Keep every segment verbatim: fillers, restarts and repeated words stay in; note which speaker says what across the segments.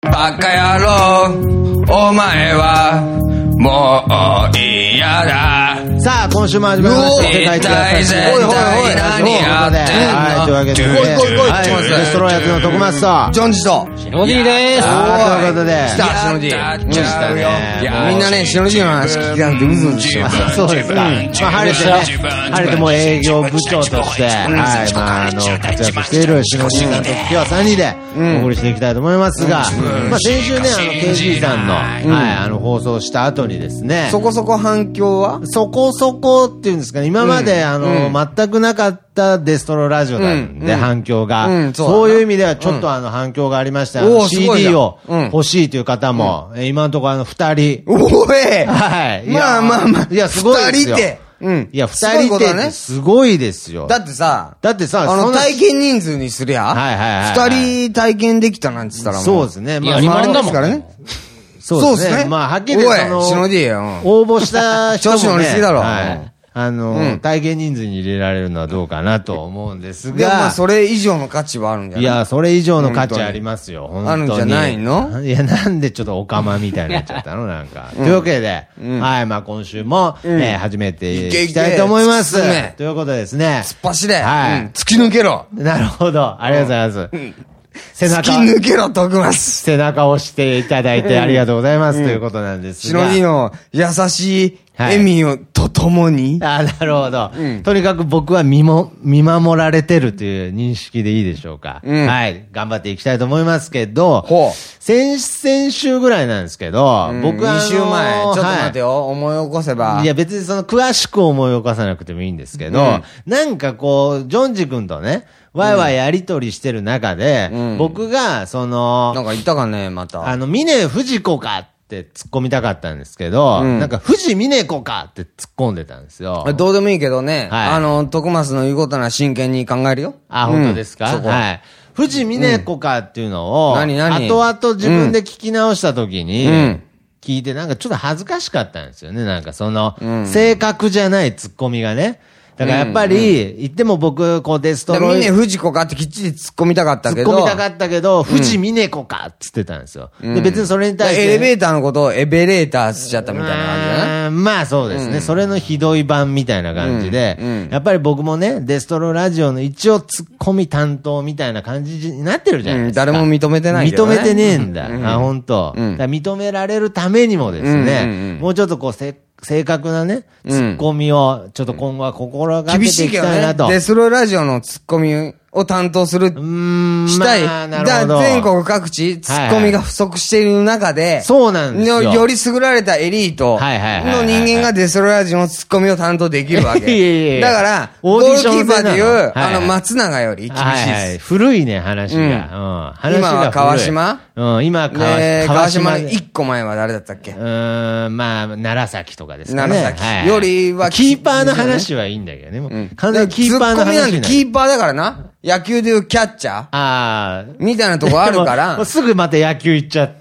Speaker 1: バカ野郎、お前はもう嫌だ。
Speaker 2: さあ今週も始まりました世界一優しい
Speaker 1: おいおいおい何やってんの。
Speaker 2: はい、というわけでね、
Speaker 1: 来い来い来い
Speaker 2: はい、デストロイヤーズの徳松と
Speaker 1: ジョンジと
Speaker 3: シノディです。
Speaker 2: はい、ということで
Speaker 1: 来たシノディ来たね。みんなねシノディの話聞きたくてうずうずしてます。
Speaker 2: そうですか。まあ晴れてね、晴れてもう営業部長としてはい、まああの活躍しているシノディさんと今日はさんにんでお送りしていきたいと思いますが、まあ先週ねあの ケージー さんのはいあの放送した後にですね、
Speaker 1: そこそこ反響は
Speaker 2: そこそこっていうんですかね、今まであの全くなかったデストロラジオなんで反響が、そういう意味ではちょっとあの反響がありました。 シーディー を欲しいという方も今のところあのふたり、
Speaker 1: おい
Speaker 2: はい、
Speaker 1: まあまあまあ、
Speaker 2: いやすごいですよ。
Speaker 1: ふたりってうん。
Speaker 2: いや、二人ってすごいですよ。
Speaker 1: だってさ、
Speaker 2: だってさ、
Speaker 1: あの、体験人数にすりゃ、
Speaker 2: はいはいはい。
Speaker 1: 二人体験できたなんて言ったらもう。
Speaker 2: そうですね。
Speaker 3: まあ、今だもんね。
Speaker 2: そうですね。まあ、はっきり言って、その、
Speaker 1: おい、シノディよ。
Speaker 2: 応募した人もね、
Speaker 1: 調子乗りすぎだろ。
Speaker 2: はい。あの、体験人数に入れられるのはどうかなと思うんですが。
Speaker 1: でもまあ、それ以上の価値はあるんじゃない？
Speaker 2: いや、それ以上の価値ありますよ、本当に。
Speaker 1: あるんじゃないの？
Speaker 2: いや、なんでちょっとオカマみたいになっちゃったのなんか。というわけで、はい、まあ今週も、え始めていきたいと思います。ということでですね。
Speaker 1: 突っ走れ。
Speaker 2: はい。
Speaker 1: 突き抜けろ。
Speaker 2: なるほど。ありがとうございます。背中。
Speaker 1: 突き抜けろ、徳松。
Speaker 2: 背中を押していただいてありがとうございます、ということなんですが。
Speaker 1: シノディの優しい笑みをとともに。
Speaker 2: あ、なるほど。とにかく僕は見も、見守られてるという認識でいいでしょうか。はい。頑張っていきたいと思いますけど、先、先週ぐらいなんですけど、僕は。に週前、ちょっと待てよ、思い起こせば。いや別にその詳しく思い起こさなくてもいいんですけど、なんかこう、ジョンジ君とね、わいわいやりとりしてる中で、うん、僕が、その、
Speaker 1: なんか言ったかね、また。
Speaker 2: あの、峰不二子かって突っ込みたかったんですけど、うん、なんか、藤峰子かって突っ込んでたんですよ。
Speaker 1: どうでもいいけどね、はい、あの、徳松の言うことなら真剣に考えるよ。
Speaker 2: あ、本当ですか、うん、はい。藤峰子かっていうのを、
Speaker 1: 何何
Speaker 2: 後々自分で聞き直した時に、うん、聞いてなんかちょっと恥ずかしかったんですよね。なんかその、うん、正確じゃない突っ込みがね。だからやっぱり、言っても僕、こうデストロイ。
Speaker 1: 峰不二子かってきっちり突っ込みたかったけど。
Speaker 2: 突っ込みたかったけど、藤峰子かって言ってたんですよ。で、別にそれに対して。
Speaker 1: エレベーターのことをエベレーターしちゃったみたいな感じだね。
Speaker 2: まあそうですね。それのひどい版みたいな感じで、やっぱり僕もね、デストロラジオの一応突っ込み担当みたいな感じになってるじゃないですか。
Speaker 1: 誰も認めてないけどね。
Speaker 2: 認めてねえんだ。あ、本当。認められるためにもですね、もうちょっとこう、せ正確なね、ツッコミを、ちょっと今後は心がけていきたいなと。
Speaker 1: 厳しいけどね。デストロラジオのツッコミを担当する、したい。
Speaker 2: まあ、なるほど。
Speaker 1: 全国各地、ツッコミが不足している中で、
Speaker 2: そうなんですよ。
Speaker 1: より優れられたエリートの人間がデストロラジオのツッコミを担当できるわけ。だから、ゴールキーパーでいう、あの、松永より厳しいです。
Speaker 2: 古いね、話が。
Speaker 1: 今は川島
Speaker 2: うん、今は川島。
Speaker 1: 川島の一個前は誰だったっけ？
Speaker 2: うーん、まあ、楢崎とかですかね。
Speaker 1: 楢崎よりは、
Speaker 2: キーパーの話はいいんだけどね。完全にキーパーの話。ツッコミなんて
Speaker 1: キーパーだからな。野球でいうキャッチャーああ。みたいなとこあるから。
Speaker 2: もうすぐまた野球行っちゃって、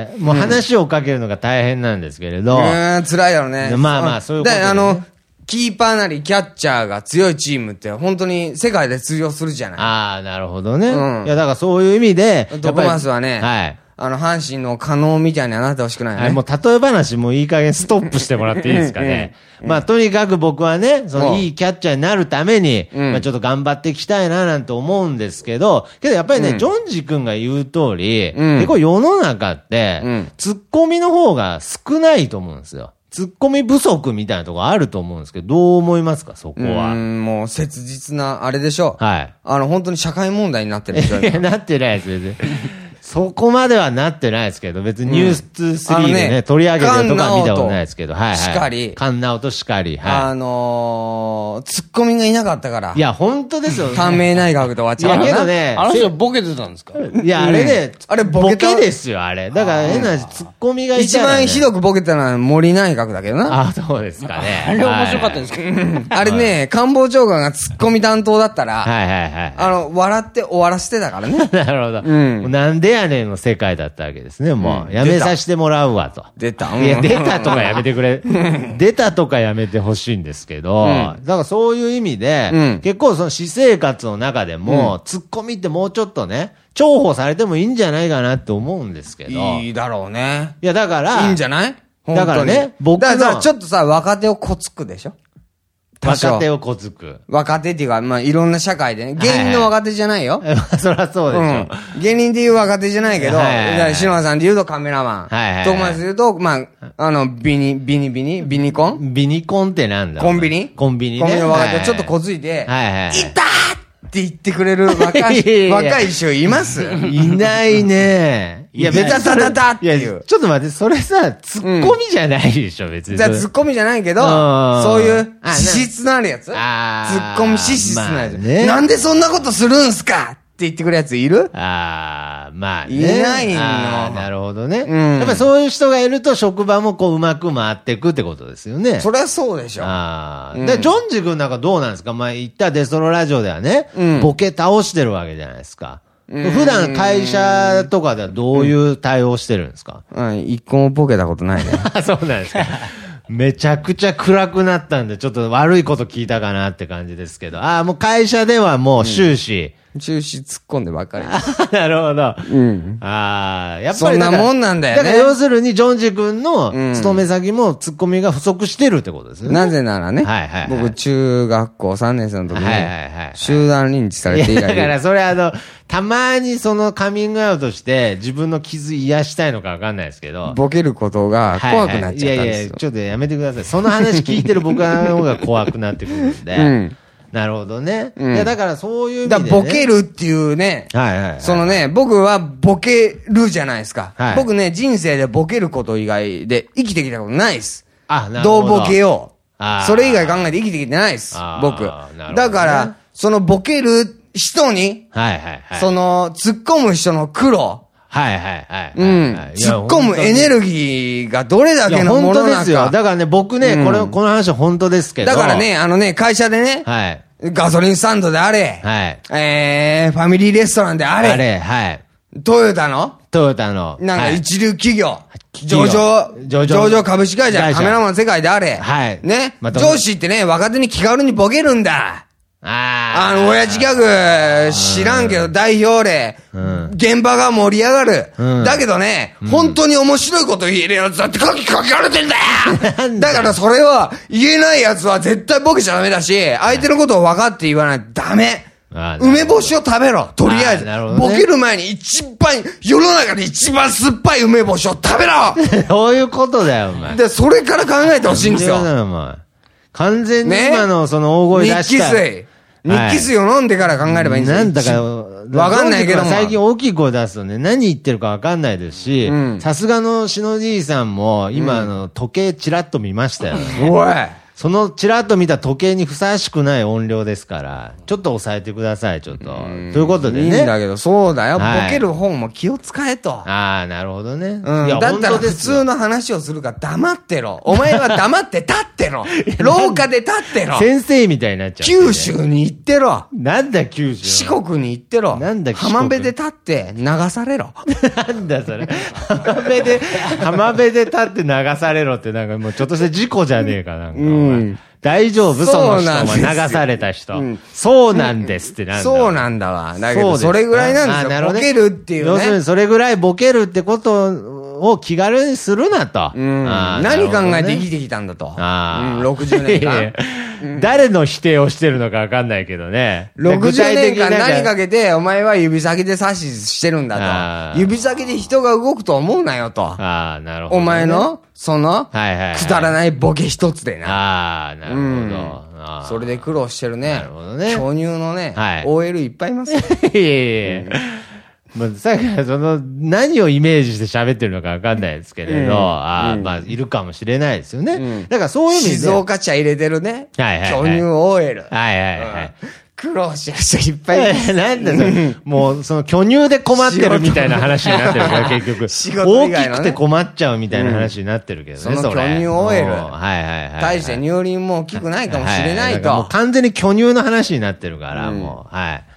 Speaker 2: もう話をかけるのが大変なんですけれど。
Speaker 1: うん、辛いだろうね。
Speaker 2: まあまあ、そういうことで、ね。
Speaker 1: あの、キーパーなりキャッチャーが強いチームって本当に世界で通用するじゃない。
Speaker 2: ああ、なるほどね。うん。いや、だからそういう意味で。
Speaker 1: 徳松はね。
Speaker 2: はい。
Speaker 1: あの、阪神の可能みたいにはなってほしくないよね。
Speaker 2: はい、もう例え話もいい加減ストップしてもらっていいですかね。うん、まあ、とにかく僕はね、そのいいキャッチャーになるために、うん、まあちょっと頑張っていきたいななんて思うんですけど、けどやっぱりね、うん、ジョンジ君が言う通り、うん、結構世の中って、うん、ツッコミの方が少ないと思うんですよ。ツッコミ不足みたいなとこあると思うんですけど、どう思いますか、そこは。
Speaker 1: うん、もう切実な、あれでしょ。
Speaker 2: はい。
Speaker 1: あの、本当に社会問題になってるでしょ。
Speaker 2: いや、なってないですよね。そこまではなってないですけど、別にニューススリーでね、取り上げてるとか見たことないですけど、はいはい。
Speaker 1: しかり。
Speaker 2: カンナオとしかり。はい。
Speaker 1: あのー、ツッコミがいなかったから。
Speaker 2: いや、本当ですよ。
Speaker 1: 短命内閣で終わっちゃうから。
Speaker 2: いや、けどね。
Speaker 3: あの人ボケてたんですか？
Speaker 2: いや、あれね、
Speaker 1: あれボケ
Speaker 2: ですよ、あれ。だから変な話、ツッコミがいた
Speaker 1: 一番ひどくボケたのは森内閣だけどな。
Speaker 2: あ、そうですかね。
Speaker 3: あれ面白かったんですけど。
Speaker 1: あれね、官房長官がツッコミ担当だったら、
Speaker 2: はいはいはい。
Speaker 1: あの、笑って終わらせてたからね。
Speaker 2: なるほど。なんでやねんの世界だったわけですね、もう。やめさせてもらうわと。
Speaker 1: 出た。
Speaker 2: いや、出たとかやめてくれ。出たとかやめてほしいんですけど、だからそういう意味で、結構その私生活の中でも、ツッコミってもうちょっとね、重宝されてもいいんじゃないかなって思うんですけど。
Speaker 1: いいだろうね。
Speaker 2: いや、だから、
Speaker 1: いいんじゃない？
Speaker 2: だからね、僕の。
Speaker 1: だからちょっとさ、若手をこつくでしょ？
Speaker 2: 若手をこつく。
Speaker 1: 若手っていうか、まあ、いろんな社会でね。芸人の若手じゃないよ。
Speaker 2: はいはい、そりゃそうでしょ、うん。
Speaker 1: 芸人で言う若手じゃないけど、はいはいはい、篠田さんで言うとカメラマン。はいはいはい、友達で言うと、まあ、あの、ビニ、ビニビニビニコン
Speaker 2: ビニコンってなんだ
Speaker 1: コンビニ
Speaker 2: コンビニね。
Speaker 1: コンビニの若手をちょっとこついて、はいはいはい、いたーって言ってくれる若い、いやいや若い人います
Speaker 2: いないね。いや、別に
Speaker 1: ダダダっていう。
Speaker 2: ちょっと待って、それさ、ツッコミじゃないでしょ、うん、別に。
Speaker 1: じゃあ、ツッコミじゃないけど、そういう資質のあるやつツッコミ資質のあるやつ、ね。なんでそんなことするんすかって言ってくるやついる？
Speaker 2: ああ、まあね。
Speaker 1: いないの。
Speaker 2: なるほどね。うん。やっぱそういう人がいると職場もこううまく回っていくってことですよね。
Speaker 1: そりゃそうでしょ。
Speaker 2: ああ、うん。で、ジョンジ君なんかどうなんですか？まあ言ったデストロラジオではね、うん、ボケ倒してるわけじゃないですか。普段会社とかではどういう対応してるんですか？
Speaker 1: うん、一個もボケたことないね。
Speaker 2: そうなんですか。めちゃくちゃ暗くなったんで、ちょっと悪いこと聞いたかなって感じですけど。ああ、もう会社ではもう終始。
Speaker 1: うん、終始突っ込んでばっかり。
Speaker 2: なるほど。
Speaker 1: うん。
Speaker 2: ああ、やっぱり。
Speaker 1: そんなもんなんだよね。
Speaker 2: だから要するに、ジョンジ君の勤め先も突っ込みが不足してるってことですよね。
Speaker 1: なぜならね。はいはい、はい。僕、中学校さんねん生の時に、はいはいはい。集団リンチされて以来。
Speaker 2: だからそれあの、たまにそのカミングアウトして自分の傷癒したいのかわかんないですけど。
Speaker 1: ボケることが怖くなっちゃったんですよ。はいはい、いやいや、
Speaker 2: ちょっとやめてください。その話聞いてる僕の方が怖くなってくるんで。うん。なるほどね。うん、いや、だからそういう意味で、ね。
Speaker 1: だからボケるっていうね。はいはい、はい。そのね、僕はボケるじゃないですか。はい、僕ね、人生でボケること以外で生きてきたことないです。あ、なるほど。どうボケよう。それ以外考えて生きてきてないです。僕。ね、だから、そのボケる人に、はいはいはい。その、突っ込む人の苦労。はいはいはい。うん。突っ込むエネルギーがどれだけのものなのか。本当ですよ。
Speaker 2: だからね、僕ね、うん、これ、この話は本当ですけど。
Speaker 1: だからね、あのね、会社でね、はい。ガソリンスタンドであれ、はい。えー、ファミリーレストランであれ、あれ、はい。トヨタの
Speaker 2: トヨタの。
Speaker 1: なんか一流企業。上場、上場株式会社、カメラマンの世界であれ。はい。ね。上司ってね、若手に気軽にボケるんだ。ああの、親父ギャグ、知らんけど、代表例、うん、現場が盛り上がる。うん、だけどね、うん、本当に面白いこと言えるやつだって書きかけられてんだよだからそれは、言えないやつは絶対ボケちゃダメだし、相手のことを分かって言わないとダメ。梅干しを食べろとりあえず、ね。ボケる前に一番、世の中で一番酸っぱい梅干しを食べろ
Speaker 2: そういうことだよ、お前。
Speaker 1: で、それから考えてほしいんですよ。
Speaker 2: 完全に今のその大声出した。
Speaker 1: 日記水。日記水を飲んでから考えればいいんですよ。なんだか、わかんないけども。
Speaker 2: 最近大きい声出すとね、何言ってるかわかんないですし、さすがのしのじいさんも、今、あの、時計チラッと見ましたよ。
Speaker 1: おい
Speaker 2: そのチラッと見た時計にふさわしくない音量ですから、ちょっと抑えてください、ちょっと。ということでね。
Speaker 1: いいんだけど、そうだよ。ボケる方も気を使えと。
Speaker 2: ああ、なるほどね。
Speaker 1: うん。だったら普通の話をするから黙ってろ。お前は黙って立ってろ。廊下で立ってろ。
Speaker 2: 先生みたいになっちゃう。
Speaker 1: 九州に行ってろ。
Speaker 2: なんだ九州。
Speaker 1: 四国に行ってろ。なんだ九州。浜辺で立って流されろ。
Speaker 2: なんだそれ。浜辺で、浜辺で立って流されろってなんかもうちょっとした事故じゃねえかなんか。うん大丈夫その人は流された人。そうなんですってなんだ。
Speaker 1: そうなんだわ。だけど、それぐらいなんですよ。ボケるっていうね。
Speaker 2: 要するにそれぐらいボケるってことを気軽にするなと。
Speaker 1: 何考えて生きてきたんだと。ろくじゅうねんかん。
Speaker 2: 誰の否定をしてるのかわかんないけどね。
Speaker 1: ろくじゅうねんかん何かけて、お前は指先で指図してるんだと。指先で人が動くと思うなよと。ああ、なるほど。お前の、その、くだらないボケ一つでな。ああ、なるほど。それで苦労してるね。なるほどね。巨乳のね、オーエル いっぱいいますよ。いやいやいや。
Speaker 2: まあ、さっきからその、何をイメージして喋ってるのかわかんないですけれど、うん、ああ、うん、まあ、いるかもしれないですよね。うん、だからそういう意味で。
Speaker 1: 静岡茶入れてるね。はいはい、はい。巨乳 オーエル。はいはいはい。うん苦労してる人いっぱいいる。
Speaker 2: なんだそれ。もう、その巨乳で困ってるみたいな話になってるから、結局。仕事以外の、ね。大きくて困っちゃうみたいな話になってるけどね、
Speaker 1: その巨乳 オーエル。はいはいはい。対して乳輪も大きくないかもしれないと。もう
Speaker 2: 完全に巨乳の話になってるから、もう、はい。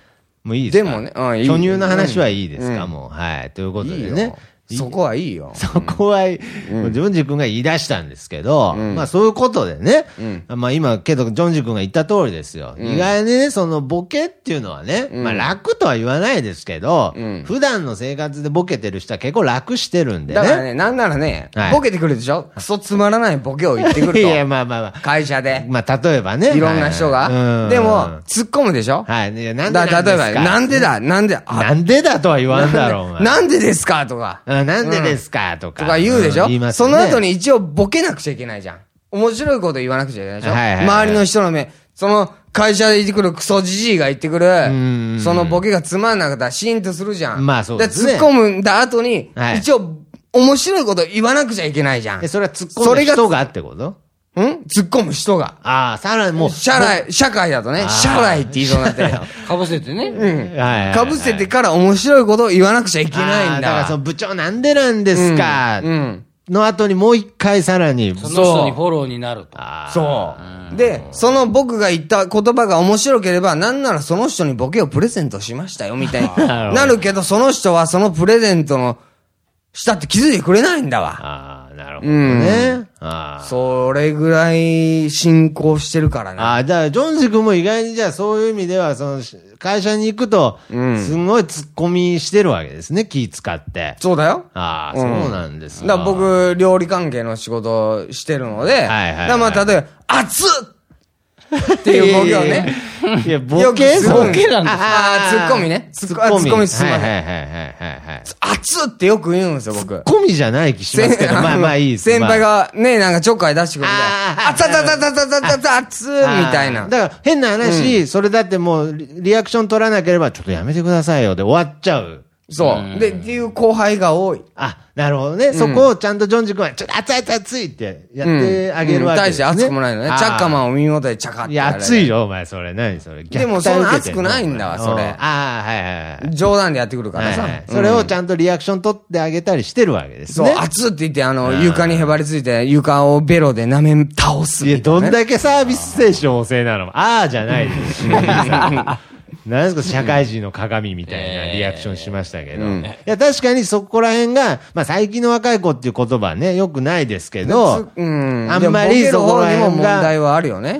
Speaker 2: もういいですか？
Speaker 1: でもね、うん、いい。
Speaker 2: 巨乳の話はいいですか、うん、もう。はい。ということでね。
Speaker 1: いいそこはいいよ。
Speaker 2: そこは、うん、ジョンジ君が言い出したんですけど、うん、まあそういうことでね、うん、まあ今、けどジョンジ君が言った通りですよ。うん、意外にね、そのボケっていうのはね、うん、まあ楽とは言わないですけど、うん、普段の生活でボケてる人は結構楽してるんでね。
Speaker 1: だからね、なんならね、はい、ボケてくるでしょ？クソつまらないボケを言ってくると。い
Speaker 2: や、まあまあまあ。
Speaker 1: 会社で。
Speaker 2: まあ例えばね。
Speaker 1: いろんな人が。はい、でも、突っ込むでしょ？
Speaker 2: はい。いや、なん
Speaker 1: でなんですか？例えば、なんでだなんで、
Speaker 2: なんでだとは言わんだろう、お前。
Speaker 1: なんでですかとか。
Speaker 2: なんでですかとか。
Speaker 1: とか言うでしょ、うん
Speaker 2: 言いますね、
Speaker 1: その後に一応ボケなくちゃいけないじゃん。面白いこと言わなくちゃいけないでしょ、はいはいはい、周りの人の目、その会社で言ってくるクソじじいが言ってくる、そのボケがつまんなかったらシーンとするじゃん。
Speaker 2: まあそうですね。
Speaker 1: で、突っ込むんだ後に、はい、一応面白いこと言わなくちゃいけないじゃん。
Speaker 2: え、それは突っ込む人がってこと
Speaker 1: ん突っ込む人が。
Speaker 2: ああ、さらにもう。
Speaker 1: 社内、社会だとね、社内って言いそうになってるよ。
Speaker 3: かぶせてね。
Speaker 1: うん。かぶせてから面白いことを言わなくちゃいけないんだ。
Speaker 2: だからその部長なんでなんですか、うん、うんの後にもう一回さらに。
Speaker 3: その人にフォローになると。
Speaker 1: そう。で、その僕が言った言葉が面白ければ、なんならその人にボケをプレゼントしましたよ、みたいになるけど、その人はそのプレゼントのしたって気づいてくれないんだわ。
Speaker 2: ああ、なるほどね。うん、
Speaker 1: あそれぐらい進行してるからね。
Speaker 2: ああ、じゃあ、ジョンジ君も意外にじゃあそういう意味では、その、会社に行くと、すごい突っ込みしてるわけですね、気使って。
Speaker 1: そうだよ。
Speaker 2: ああ、うん、そうなんです
Speaker 1: だから僕、料理関係の仕事してるので、はいはいはい、だからまあ、例えば、熱っっていうボケをね。
Speaker 2: いや、ボケ
Speaker 3: ボケなんです
Speaker 1: ああ、ツッコミね。
Speaker 2: ツッコミ。
Speaker 1: ツッコミすま
Speaker 2: はいはいはいはいはい。
Speaker 1: 熱ってよく言うんですよ、僕。
Speaker 2: ツッコミじゃない気しますけど、まあまあいいです。
Speaker 1: 先輩がね、なんかちょっかい出してくるんで、熱々熱々熱々熱々熱みたいな。
Speaker 2: だから変な話、それだってもうリアクション取らなければ、ちょっとやめてくださいよで終わっちゃう。
Speaker 1: そう。で、っていう後輩が多い。
Speaker 2: あ、なるほどね。そこをちゃんとジョンジ君は、ちょっと熱い熱い熱いってやってあげるわけですね。
Speaker 1: 大して熱くもないのね。チャッカマンを耳元でチャカって。
Speaker 2: いや、熱いよ、お前、それ。何それ。
Speaker 1: でも、そんな熱くないんだわ、それ。
Speaker 2: ああ、はいはいはい。
Speaker 1: 冗談でやってくるからさ。
Speaker 2: それをちゃんとリアクション取ってあげたりしてるわけですね。
Speaker 1: そう、熱って言って、あの、床にへばりついて、床をベロで舐め倒す。
Speaker 2: いや、どんだけサービス精神旺盛なの。ああ、じゃないですし。なんですか、社会人の鏡みたいなリアクションしましたけど。うん、いや、確かにそこら辺が、まあ最近の若い子っていう言葉はね、よくないですけど、
Speaker 1: うん、
Speaker 2: あんまりそこら辺が。問
Speaker 1: 題はあるよね。
Speaker 2: うん、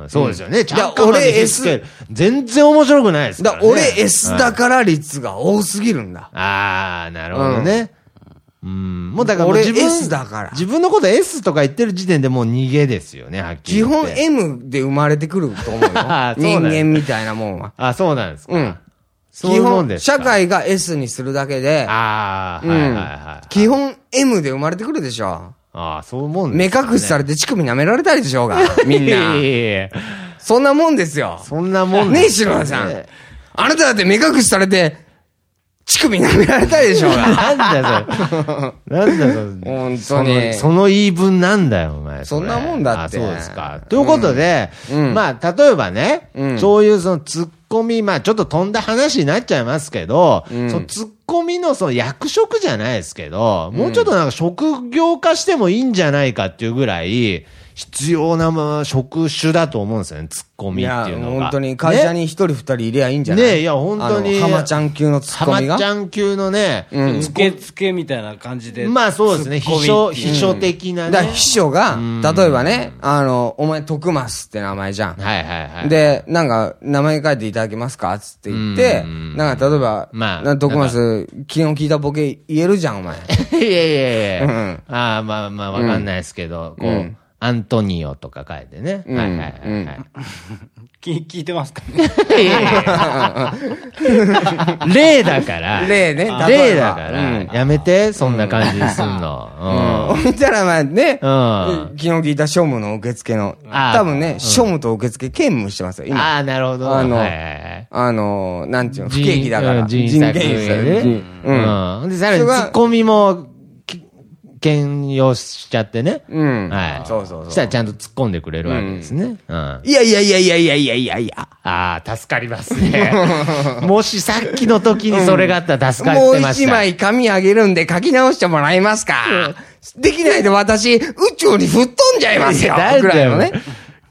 Speaker 2: そうですよね。ちゃんと俺 S、全然面白くないですから、ね。
Speaker 1: だ俺 S だから率が多すぎるんだ。
Speaker 2: ああ、なるほどね。うん、もうだから
Speaker 1: 俺 S だから。
Speaker 2: 自分のこと S とか言ってる時点でもう逃げですよね、はっきり言って。
Speaker 1: 基本 M で生まれてくると思うよ。人間みたいなもんは。
Speaker 2: あ、そうなんですか。うん。
Speaker 1: そういうもんですか。社会が S にするだけで。
Speaker 2: ああ、はいはいはい。
Speaker 1: 基本 M で生まれてくるでしょ。
Speaker 2: ああ、そういうもんです
Speaker 1: ね。目隠しされて乳首舐められたりでしょうが。みんな。そんなもんですよ。
Speaker 2: そんなもん
Speaker 1: ねえ、白田さん。あなただって目隠しされて、乳首舐められたいでしょうが。
Speaker 2: なんだよ、それ。なんだよ、
Speaker 1: 本当に。
Speaker 2: その言い分なんだよ、お前。
Speaker 1: そんなもんだって。
Speaker 2: そうですか。ということで、まあ、例えばね、そういうそのツッコミ、まあ、ちょっと飛んだ話になっちゃいますけど、そのツッコミのその役職じゃないですけど、もうちょっとなんか職業化してもいいんじゃないかっていうぐらい、必要な、まあ、職種だと思うんですよね、ツッコミっていうのが。いや、
Speaker 1: 本当に会社に一人二人いりゃいいんじゃない？
Speaker 2: ね、いや、本当に。
Speaker 1: 浜ちゃん級のツッコミが。
Speaker 2: 浜ちゃん級のね、
Speaker 3: うん、受付みたいな感じで。
Speaker 2: まあそうですね、秘書、秘書的なね。
Speaker 1: だから秘書が、例えばね、あの、お前徳増って名前じゃん。
Speaker 2: はいはいはい。
Speaker 1: で、なんか、名前書いていただけますかつって言って、なんか、例えば、まあ、徳増、昨日聞いたボケ言えるじゃん、お前。
Speaker 2: いやいやいや。ああ、まあまあ、わかんないですけど、こう。アントニオとか書いてね。はいはいはい。
Speaker 3: 聞いてますかね。
Speaker 2: 例だから。
Speaker 1: 例ね。
Speaker 2: 例だから。やめて、そんな感じにすんの。
Speaker 1: ほんたらまあね、昨日聞いた庶務の受付の、多分ね、庶務と受付兼務してますよ、今。
Speaker 2: ああ、なるほど。
Speaker 1: あの、あの、なんていうの、不景気だから。
Speaker 2: 人件費ね。うん。で、さらにツッコミも、兼用しちゃってね。
Speaker 1: うん。
Speaker 2: はい。
Speaker 1: そうそうそう。
Speaker 2: そしたらちゃんと突っ込んでくれるわけですね。うん。
Speaker 1: いやいやいやいやいやいやいやいや。
Speaker 2: ああ、助かりますね。もしさっきの時にそれがあったら助かってました。
Speaker 1: もう一枚紙あげるんで書き直してもらえますか？できないと私、宇宙に吹っ飛んじゃいますよ。ぐらいのね。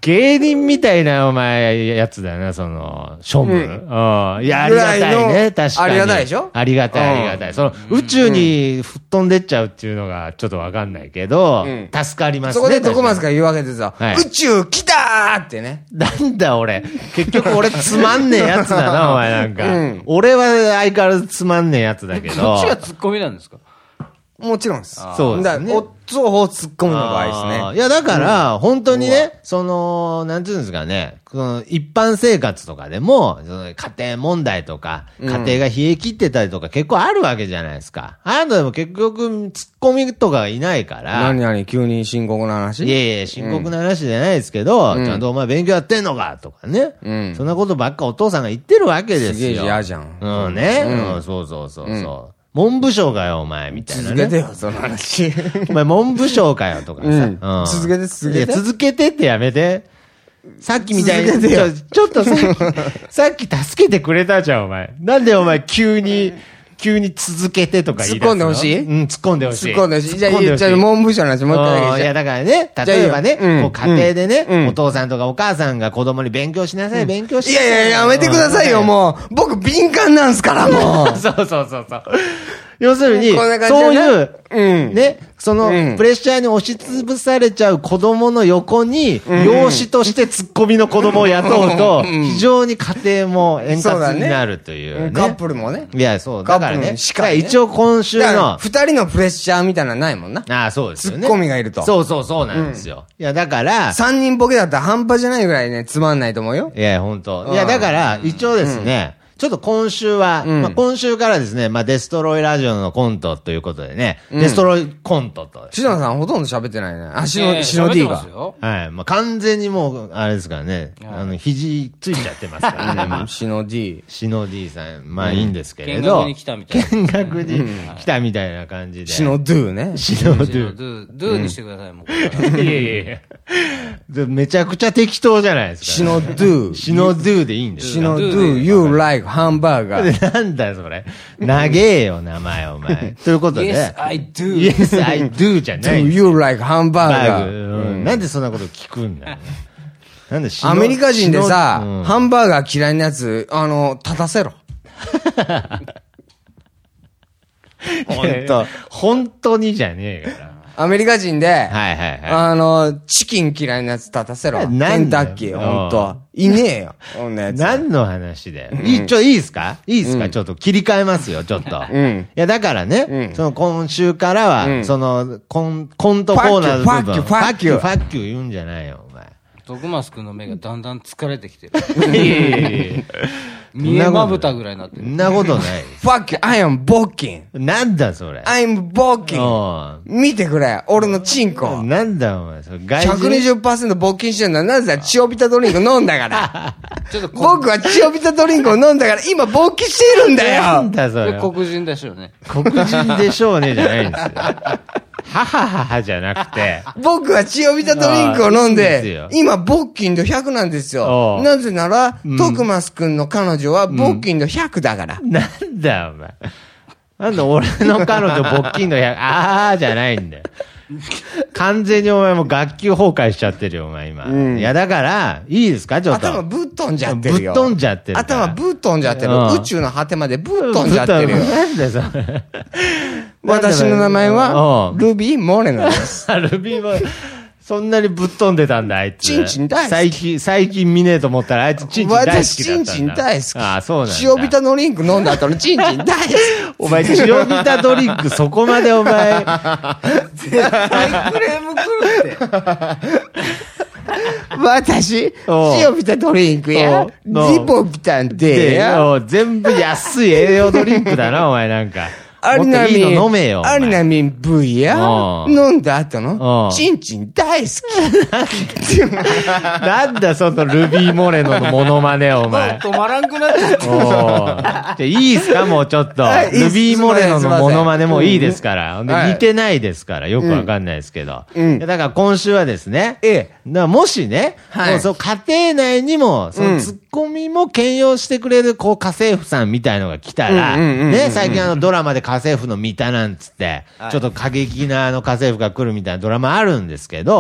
Speaker 2: 芸人みたいな、お前、やつだよな、その、処分。うん。うん、いや、ありがたいね、確かに。
Speaker 1: ありがたいでしょ？
Speaker 2: ありがたい、ありがたい。その、宇宙に吹っ飛んでっちゃうっていうのが、ちょっとわかんないけど、うん、助かりますね。
Speaker 1: そこで徳松が言うわけですよ。はい、宇宙来たーってね。
Speaker 2: なんだ、俺。結局、俺、つまんねえやつだな、お前なんか。うん、俺は相変わらずつまんねえやつだけど。
Speaker 3: そっちがツッコミなんですか？
Speaker 1: もちろんです。
Speaker 2: そうですね。
Speaker 1: 双方ツッコミの場合ですね。
Speaker 2: いや、だから、うん、本当にね、その、なんていうんですかね、その一般生活とかでも、その家庭問題とか、家庭が冷え切ってたりとか結構あるわけじゃないですか。ああいうのでも結局、ツッコミとかがいないから。
Speaker 1: 何々急に深刻な話？
Speaker 2: いやいや、深刻な話じゃないですけど、うん、ちゃんとお前勉強やってんのかとかね、うん。そんなことばっかお父さんが言ってるわけですよ。す
Speaker 1: げえ嫌じゃん。
Speaker 2: うんね。うんうん、そうそうそうそう。うん文部省かよ、お前、みたいな、ね。
Speaker 1: 続けてよ、その話。
Speaker 2: お前、文部省かよ、とかさ。うんうん、
Speaker 1: 続けて、続けて。
Speaker 2: 続けてってやめて。さっきみたいに、ちょ、ちょっとさっき、さっき助けてくれたじゃん、お前。なんでお前、急に、急に続けてとか言い出すの？
Speaker 1: 突っ込んでほしい？
Speaker 2: うん、突っ込んでほしい。
Speaker 1: 突っ込んでほしい。じゃあ、じゃあ、文部省の話もう一回だけ。
Speaker 2: いや、だからね、例えばね、こう家庭でね、お父さんとかお母さんが子供に勉強しなさい、勉強しなさい。
Speaker 1: いやいや、やめてくださいよ、もう。僕、敏感なんすから、もう。
Speaker 2: そうそうそうそう。要するに、そういう、ね、その、プレッシャーに押しつぶされちゃう子供の横に、養子としてツッコミの子供を雇うと、非常に家庭も円滑になるという。
Speaker 1: カップルもね。
Speaker 2: いや、そう。だからね、一応今週の。
Speaker 1: 二人のプレッシャーみたいなのないもんな。
Speaker 2: ああ、そうですよね。
Speaker 1: ツッコミがいると。
Speaker 2: そうそうそうなんですよ。いや、だから。
Speaker 1: 三人ボケだったら半端じゃないぐらいね、つまんないと思うよ。
Speaker 2: いや、ほんと。いや、だから、一応ですね、ちょっと今週は、うん、まあ今週からですね、まあデストロイラジオのコントということでね、うん、デストロイコントと。
Speaker 1: シノさんほとんど喋ってないね。あ、シノ、シノ D が。
Speaker 2: はい。まあ完全にもう、あれですからね、あの、肘ついちゃってますからね。まあ、
Speaker 1: シノ D。
Speaker 2: シノ D さん、まあいいんですけれど。
Speaker 3: 見学に来たみたいな。
Speaker 2: 見学に来たみたいな感じで。
Speaker 1: シノ Do ね。
Speaker 2: シノ Do。
Speaker 3: ドゥにしてください、もう。
Speaker 2: いやいやいや。めちゃくちゃ適当じゃないですか。
Speaker 1: シノ Do。
Speaker 2: シノ Do でいいんですよ。
Speaker 1: シノ Do you like hamburger。
Speaker 2: なんだよ、それ。長えよ、名前、お前。ということで。
Speaker 3: Yes, I do.
Speaker 2: Yes, I do じゃない。
Speaker 1: Do you like hamburger?
Speaker 2: なんでそんなこと聞くんだよ。なんで
Speaker 1: アメリカ人でさ、ハンバーガー嫌いなやつ、あの、立たせろ。
Speaker 2: ほんと。本当にじゃねえから。
Speaker 1: アメリカ人で、はい
Speaker 2: はいはい。
Speaker 1: あの、チキン嫌いなやつ立たせろ。ケンタッキー、ほんと。いねえよ。こんなやつ。
Speaker 2: 何の話だよ。いい、ちょ、いいですかいいですかちょっと切り替えますよ、ちょっと。うん。いや、だからね、その今週からは、その、コン、コントコーナーの部分。
Speaker 1: ファッキュー、
Speaker 2: ファッキュー言うんじゃないよ、お前。
Speaker 3: 徳松くんの目がだんだん疲れてきてる。いやいやいや見えまぶたぐらいになってる。
Speaker 2: そんなことない。
Speaker 1: Fuck you, I am walking.
Speaker 2: なんだそれ。
Speaker 1: I'm walking. 見てくれ、俺のチンコ。
Speaker 2: なんだお前、それ
Speaker 1: 外人 ひゃくにじゅっパーセント 勃起してんだ。なぜだ、チオビタドリンク飲んだから。ちょっと僕はチオビタドリンクを飲んだから、今勃起してるんだよ。
Speaker 2: なんだそれ。
Speaker 3: 黒人でしょうね。
Speaker 2: 黒人でしょうねじゃないんですよ。ははははじゃなくて。
Speaker 1: 僕はチオビタドリンクを飲んで、今、勃起度ひゃくなんですよ。なぜなら、うん、トクマス君の彼女は勃起度ひゃくだから。
Speaker 2: うん、なんだよ、お前。なんだ、俺の彼女勃起度ひゃく、あーじゃないんだよ。完全にお前もう学級崩壊しちゃってるよ、お前今。うん、いや、だから、いいですかちょっと。
Speaker 1: 頭ぶっ飛んじゃってるよ。
Speaker 2: ぶっ飛んじゃってる。
Speaker 1: 頭ぶっ飛んじゃってる。うん、宇宙の果てまでぶっ飛んじゃってるよ。
Speaker 2: なんでそれ。
Speaker 1: 私の名前は、ルビー・モレノです。
Speaker 2: ルビー・モレノ。そんなにぶっ飛んでたんだ、あいつ。
Speaker 1: チンチン大好き。
Speaker 2: 最近、最近見ねえと思ったら、あいつチンチン大好きだったんだ。
Speaker 1: 私、チンチン大好き。
Speaker 2: ああ、そうなんだ。
Speaker 1: 塩ビタドリンク飲んだ後のチンチン大好き。
Speaker 2: お前、塩ビタドリンクそこまでお前。
Speaker 3: 絶対クレーム来るって。
Speaker 1: 私、塩ビタドリンクや、リポビタンでや。
Speaker 2: 全部安い栄養ドリンクだな、お前なんか。
Speaker 1: アリナミン、
Speaker 2: 飲めよ
Speaker 1: アリナミン V や、飲んだ後の、チンチン大好き。
Speaker 2: なんだそのルビー・モレノのモノマネお前。
Speaker 3: 止まらんくなっちゃった。
Speaker 2: いいですかもうちょっと。ルビー・モレノのモノマネもいいですから。似てないですから。よくわかんないですけど。だから今週はですね。もしね、家庭内にも、そのツッコミも兼用してくれる、こう、家政婦さんみたいのが来たら、ね、最近あのドラマで家政婦の見たなんつって、ちょっと過激なあの家政婦が来るみたいなドラマあるんですけど、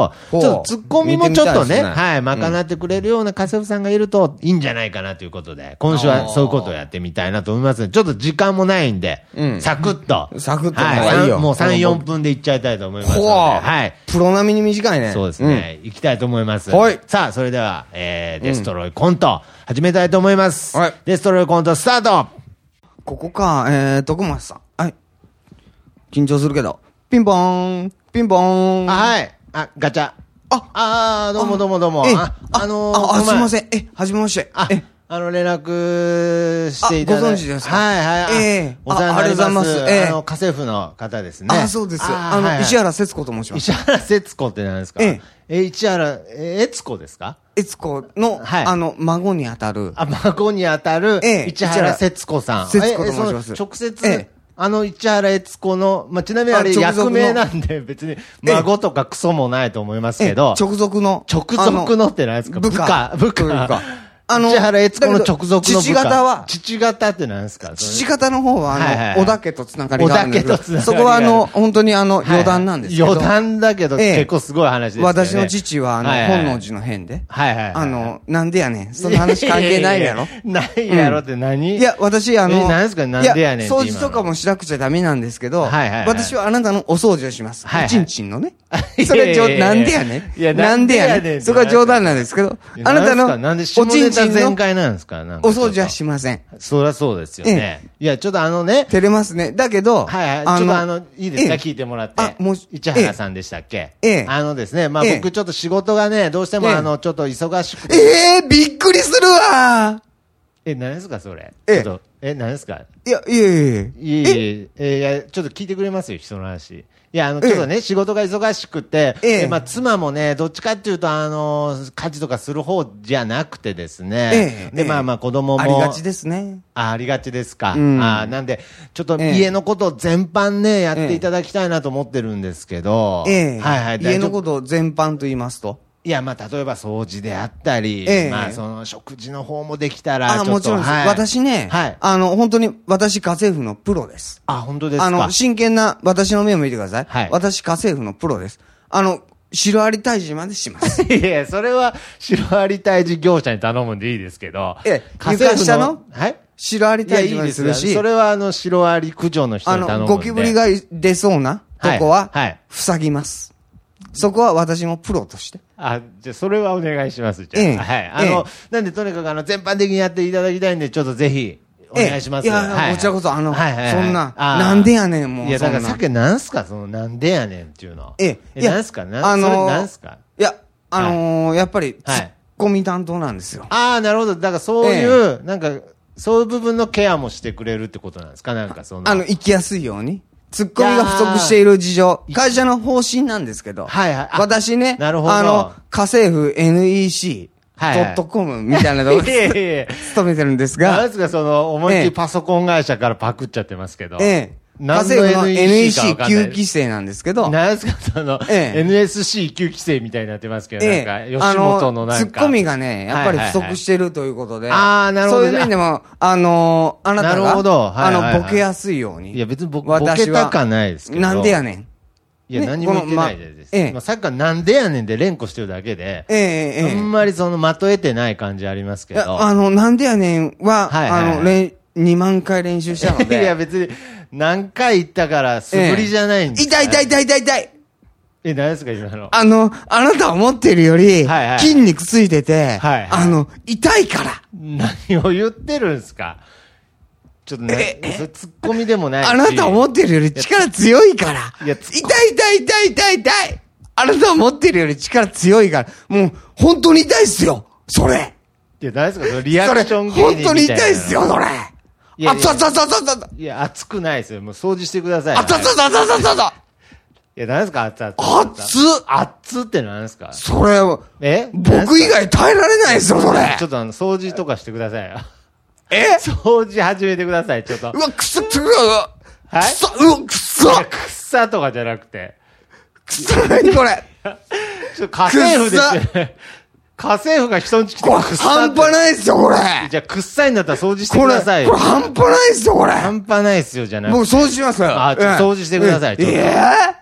Speaker 2: ど、ちょっとツッコミもちょっとね、はい、賄ってくれるような家政婦さんがいるといいんじゃないかなということで、今週はそういうことをやってみたいなと思いますので、ちょっと時間もないんで、サクッと。
Speaker 1: サクッとはいいよ。
Speaker 2: もうさん、よんぷんでいっちゃいたいと思いますので、はい。
Speaker 1: プロ並みに短いね。
Speaker 2: そうですね。いきたいと思います。はい。さあ、それでは、えー、デストロイコント、始めたいと思います。はい。デストロイコント、スタート。
Speaker 1: ここか、えー、徳松さん。はい。緊張するけど。ピンポーン、ピンポーン。
Speaker 2: はい。あ、ガチャ。あ、あー、どうもどうもどうも。
Speaker 1: あ、あのー、あ、すいません。え、はじめまして。
Speaker 2: あ、え、あの、連絡していただいて。
Speaker 1: ご存知ですか？
Speaker 2: はいはい。
Speaker 1: ええ。
Speaker 2: お世話になります。ええ。あの、家政婦の方ですね。
Speaker 1: あ、そうです。あの、石原節子と申します。
Speaker 2: 石原節子って何ですか？ええ。市原、え、悦子ですか？
Speaker 1: 悦子の、あの、孫にあたる。
Speaker 2: あ、孫にあたる、市原節子さん。
Speaker 1: 節子と申します。
Speaker 2: 直接、あの市原悦子の、まあ、ちなみにあれ役名なんで別に孫とかクソもないと思いますけど。
Speaker 1: 直属の。
Speaker 2: 直属のって何ですか？部下。部下。あの、市原悦子の直属の部下。
Speaker 1: 父方は。
Speaker 2: 父方って何ですか？
Speaker 1: 父方の方は、あの、小田家とつながりがあるんですけど。小田家とつながりがある。そこはあの、本当にあの、余談なんですけど。
Speaker 2: 余談だけど、結構すごい話ですね。
Speaker 1: 私の父は、あの、本能寺の変で。はいはい。あの、なんでやねん。その話関係ないやろ？
Speaker 2: ないやろって何？
Speaker 1: いや、私、あの、
Speaker 2: 何ですか？なんでやねん。
Speaker 1: 掃除とかもしなくちゃダメなんですけど、私はあなたのお掃除をします。おちんちんのね。それはなんでやねん。なんでやねん。そこは冗談なんですけど、あなたのおちんちんの。お掃除はしません。
Speaker 2: そりゃそうですよね。いや、ちょっとあのね。
Speaker 1: 照れますね。だけど、
Speaker 2: はいはい。ちょっとあの、いいですか？聞いてもらって。あ、もう、市原さんでしたっけ？ええ。あのですね、まあ僕ちょっと仕事がね、どうしてもあの、ちょっと忙しくて。
Speaker 1: ええ、びっくりするわ
Speaker 2: え、何ですかそれ？え、ちょっと、え、何ですか？
Speaker 1: いや、いえいえ。い
Speaker 2: えいえ、いや、ちょっと聞いてくれますよ、人の話。いや、あの、ちょっとね、仕事が忙しくて、えまあ、妻もね、どっちかっていうと、あの、家事とかする方じゃなくてですね。で、まあまあ、子供も。
Speaker 1: ありがちですね。
Speaker 2: あ、ありがちですか。あなんで、ちょっと家のこと全般ね、やっていただきたいなと思ってるんですけど。
Speaker 1: はいはい。家のこと全般と言いますと。
Speaker 2: いや、まあ、例えば掃除であったり、ええ、まあ、その、食事の方もできたら、
Speaker 1: あ、もちろんです。はい、私ね、はい、あの、本当に、私、家政婦のプロです。
Speaker 2: あ、本当ですか？
Speaker 1: あの、真剣な、私の目を見てください。はい。私、家政婦のプロです。あの、シロアリ退治までします。
Speaker 2: いや、それは、シロアリ退治業者に頼むんでいいですけど。
Speaker 1: ええ、家政婦の、はいシロアリ退治までするし。
Speaker 2: それは、あの、シロアリ駆除の人に頼むんで。
Speaker 1: あの、ゴキブリが出そうなとこは、はい。塞ぎます。そこは私もプロとして。
Speaker 2: あ、じゃあそれはお願いします。じゃあ。ええ、はい。あの、ええ、なんでとにかくあの、全般的にやっていただきたいんで、ちょっとぜひ、お願いします。
Speaker 1: ええ、いや、はい、こちらこそ、あの、はいはいはい、そんな、なんでやねん、もう。
Speaker 2: いや、だからさっきなんすか、その、なんでやねんっていうの。ええ、なんすか、なん、
Speaker 1: あのー、
Speaker 2: それなんすか
Speaker 1: いや、あのー、やっぱり、ツッコミ担当なんですよ。
Speaker 2: ああ、なるほど。だからそういう、ええ、なんか、そういう部分のケアもしてくれるってことなんですか？なんかその。
Speaker 1: あの、生きやすいように。ツッコミが不足している事情。会社の方針なんですけど。はいはい。私ね、なるほど。あの、家政婦 エヌイーシードットコム みたいなところで勤めてるんですが。
Speaker 2: なんですか、その、思いっきりパソコン会社からパクっちゃってますけど。ええ。
Speaker 1: 家政婦の エヌイーシーきゅう規制なんですけど。
Speaker 2: なんですか、その、エヌエスシーきゅう規制みたいになってますけど、なんか、吉本のなんか。
Speaker 1: ツッコミがね、やっぱり不足してるということで。ああ、なるほど。そういう面でも、あの、あなたが、あの、ボケやすいように。
Speaker 2: いや、別に僕、ボケたかないですけど。
Speaker 1: なんでやねん。
Speaker 2: いや、何も言ってないです。まあ、さっきからなんでやねんで連呼してるだけで、ええ、あんまりその、まとえてない感じありますけど。
Speaker 1: あの、なんでやねんは、あの、にまんかい練習したので。
Speaker 2: いや、別に、何回言ったから素振りじゃないんです、
Speaker 1: 痛い痛い痛い痛い痛い
Speaker 2: え、何ですか今の。
Speaker 1: あの、あなた思ってるより、筋肉ついてて、はいはい、あの、痛いから。
Speaker 2: 何を言ってるんですかちょっとね、それツッコミでもないし。
Speaker 1: あなた思ってるより力強いから。いや、痛い痛い痛い痛い痛いあなた思ってるより力強いから。もう、本当に痛いっすよそれ
Speaker 2: いや、何ですかそのリアクション芸人みたいな。
Speaker 1: 本当に痛いっすよそれ
Speaker 2: いや、
Speaker 1: 熱々熱々熱々
Speaker 2: いや、熱くないですよ。もう掃除してください。
Speaker 1: 熱々熱々熱々
Speaker 2: いや、何ですか熱々。
Speaker 1: 熱っ
Speaker 2: 熱って何ですか
Speaker 1: それ、え僕以外耐えられないですよ、それ。
Speaker 2: ちょっとあの、掃除とかしてくださいよ。
Speaker 1: え
Speaker 2: 掃除始めてください、ちょっと。
Speaker 1: うわ、くそ、くそ、うわ、
Speaker 2: はい
Speaker 1: くそ、うわ、くそ
Speaker 2: くさとかじゃなくて。
Speaker 1: くそ、何これ
Speaker 2: ちょっと家政婦ですね。家政婦が人んち来て
Speaker 1: これ半端ないっすよ、これ。
Speaker 2: じゃあ、くっさいんだったら掃除してくださいよ。
Speaker 1: これ、これ半端ないっすよ、これ。
Speaker 2: 半端ないっすよ、じゃなくて。
Speaker 1: 僕掃除しますよ。
Speaker 2: あ、ちょっと掃除してください、ちょっと。
Speaker 1: え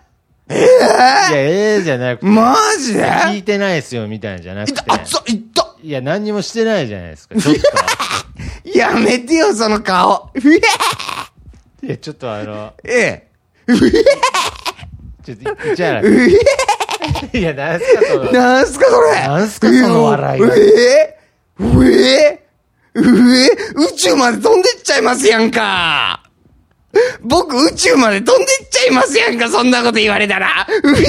Speaker 1: ええー、
Speaker 2: いや、ええー、じゃなくて。
Speaker 1: マジで
Speaker 2: 聞いてないですよ、みたいなんじゃなくて。
Speaker 1: あ、そう、いった。
Speaker 2: いや、何にもしてないじゃないですか、ちょっ
Speaker 1: と。やめてよ、その顔。
Speaker 2: いや、ちょっとあの。
Speaker 1: ええ。
Speaker 2: ちょっと、じゃあ。いや、なんすか、その。
Speaker 1: なんすか、それ。
Speaker 2: なんすか、その笑いは。
Speaker 1: ええー、ええー、ええー、宇宙まで飛んでっちゃいますやんか。僕、宇宙まで飛んでっちゃいますやんか、そんなこと言われたら。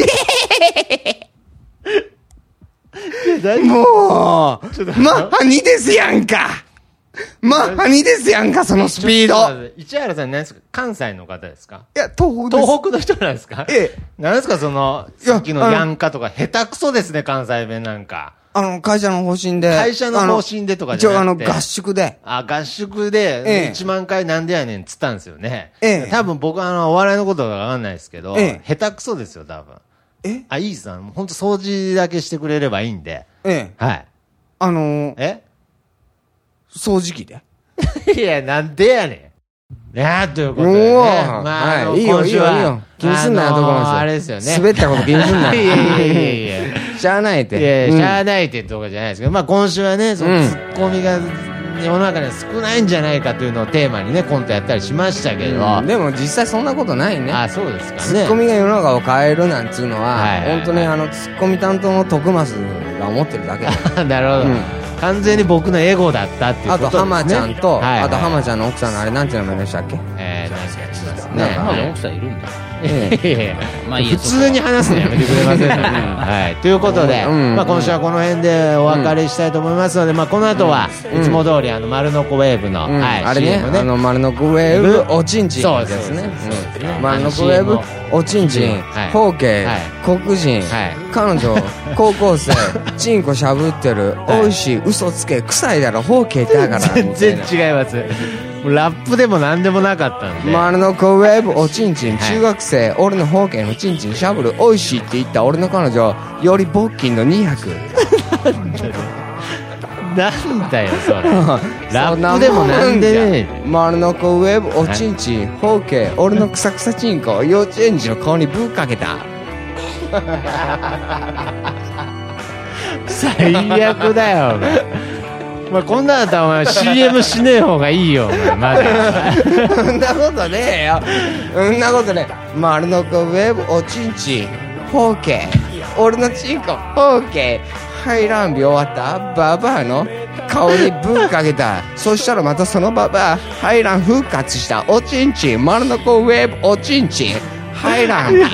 Speaker 1: もう、マッハにですやんか。マッハにですやんか、そのスピード。
Speaker 2: 市原さん何ですか、関西の方ですか？
Speaker 1: いや、東北です。
Speaker 2: 東北の人なんですか？
Speaker 1: ええ。
Speaker 2: 何ですか、その、さっきのヤンカとか、下手くそですね、関西弁なんか。
Speaker 1: あの、会社の方針で。
Speaker 2: 会社の方針でとかじゃなくて。
Speaker 1: 一応、あの、合宿で。
Speaker 2: あ、合宿で、いちまん回なんでやねんっつったんですよね。
Speaker 1: ええ。
Speaker 2: 多分僕はあの、お笑いのことがわかんないですけど、ええ。下手くそですよ、多分。
Speaker 1: え
Speaker 2: あ、いいさん、ほんと掃除だけしてくれればいいんで。
Speaker 1: ええ。
Speaker 2: はい。
Speaker 1: あのー、
Speaker 2: え
Speaker 1: 掃除機で。
Speaker 2: いや、なんでやねん。いやということでね。
Speaker 1: まあ、いいよ、いいよ、いいよ。気にすんなよ、どこも。
Speaker 2: あれですよね。
Speaker 1: 滑ったこと気にすんなよ。
Speaker 2: いやいやいやいや。
Speaker 1: しゃあないって。
Speaker 2: いや、しゃあないってとかじゃないですけど、まあ今週はね、そのツッコミが世の中には少ないんじゃないかというのをテーマにね、コントやったりしましたけど。
Speaker 1: でも実際そんなことないね。
Speaker 2: あ、そうですかね。
Speaker 1: ツッコミが世の中を変えるなんつうのは、本当にあの、ツッコミ担当の徳増が思ってるだけだ。
Speaker 2: なるほど。完全に僕のエゴだったっていうことですね。
Speaker 1: あと、浜ちゃんと、あと浜ちゃんの奥さんのあれ、なんていう名前でしたっけ？
Speaker 2: えー、なんかやります
Speaker 3: ね。浜ちゃん奥さんいるんだ。
Speaker 2: まあ普通に話すのやめてくれませんかね。はい。ということで、まあ今週はこの辺でお別れしたいと思いますので、まあこの後はいつも通りあの丸のこウェーブの、はい、
Speaker 1: あれね、あの丸のこウェーブおちんちんですね。丸のこウェーブおちんちん、包茎、黒人、彼女、高校生、チンコしゃぶってる、美味しい、嘘つけ、臭いだろ、包茎だから。
Speaker 2: 全然違います。ラップでも何でもなかったんで。
Speaker 1: 丸のこウェーブおちんちん、中学生、俺の包茎のちんちんしゃぶる、美味しいって言った俺の彼女、より勃起のにひゃく。
Speaker 2: なんだよ、それ。ラップでもなんでね。
Speaker 1: 丸のこウェーブおちんちん、包茎、俺のくさくさちんこ、幼稚園児の顔にぶっかけた。
Speaker 2: 最悪だよ、お前。まあ、こんなんだったらお前 シーエム しねえ方がいいよ、お前、マジ
Speaker 1: で。そんなことねえよ。そんなことねえ。丸のこウェーブおちんちん、包茎、俺のちんこ、包茎、排卵日終わったババアの顔にぶっかけた。そしたらまたそのババア、排卵復活したおちんちん、丸のこウェーブおちんちん、排卵日。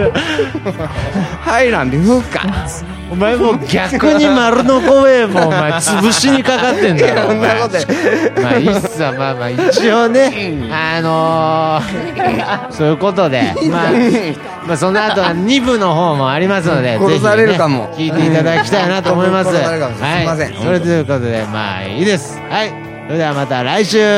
Speaker 1: 排卵日復活。
Speaker 2: お前もう逆に丸のこウェーブをお前潰しにかかってんだろ。
Speaker 1: そんなこと
Speaker 2: まあいいっすわ。まあまあ一応ね、あのー、そういうことで、まあ、まあその後はに部の方もありますので、
Speaker 1: 殺されるかも。
Speaker 2: ぜひね、聞いていただきたいなと思います。
Speaker 1: 殺されるかも。すいません。
Speaker 2: それということで、まあいいです。はい。それではまた来週。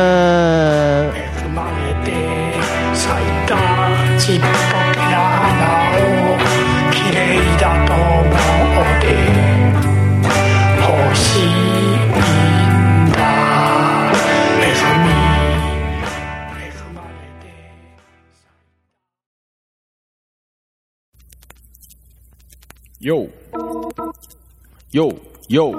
Speaker 4: よよよ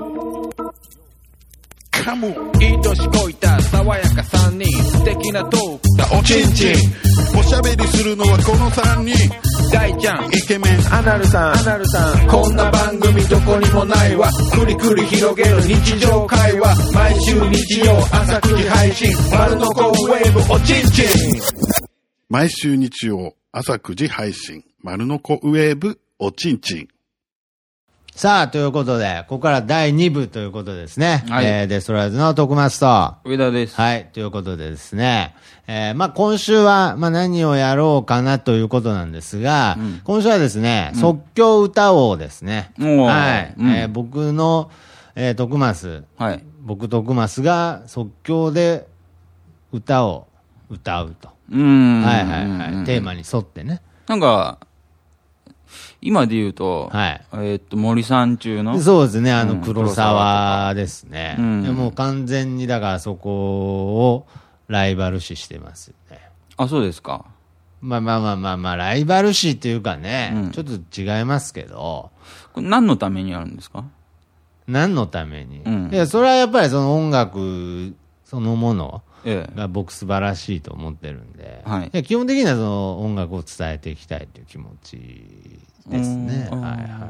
Speaker 4: カムいい年こいた爽やかさんにん素敵なトークだおちんちんおしゃべりするのはこのさんにん大ちゃんイケメンアナルさんアナルさんこんな番組どこにもないわくりくり広げる日常会話毎週日曜朝くじ配信丸のこウェーブおちんちん
Speaker 5: 毎週日曜朝くじ配信丸のこウェーブおちんちん
Speaker 2: さあ、ということで、ここからだいに部ということですね。はい、えー、デストライズの徳松と、
Speaker 3: 上田です。
Speaker 2: はい、ということでですね、えー、まあ今週は、まあ何をやろうかなということなんですが、うん、今週はですね、うん、即興歌王ですね。はい、うん、えー、僕の、えー、徳松、はい、僕徳松が即興で歌を歌うと。うん。はいはいはい。テーマに沿ってね。
Speaker 3: なんか、今で言うと、はい。えー、っと、森さん中の
Speaker 2: そうですね、あの、黒沢ですね。うん。でもう完全に、だからそこをライバル視してますよね。
Speaker 3: あ、そうですか。
Speaker 2: まあまあまあまあまあ、ライバル視っていうかね、うん、ちょっと違いますけど。
Speaker 3: これ何のためにあるんですか？
Speaker 2: 何のために、うん、いや、それはやっぱりその音楽そのものが僕素晴らしいと思ってるんで、はい、いや基本的にはその音楽を伝えていきたいという気持ちですね。はいはいはい。